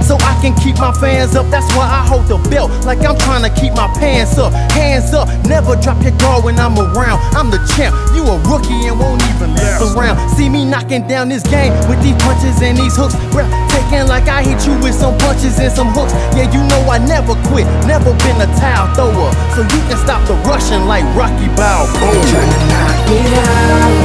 so I can keep my fans up. That's why I hold the belt like I'm trying to keep my pants up. Hands up, never drop your guard when I'm around. I'm the champ, you a rookie and won't even mess around. See me knocking down this game with these punches and these hooks. Taking like I hit you with some punches and some hooks. Yeah, you know I never quit, never been a towel thrower, so you can stop the rushing like Rocky Balboa. Tryna knock me out.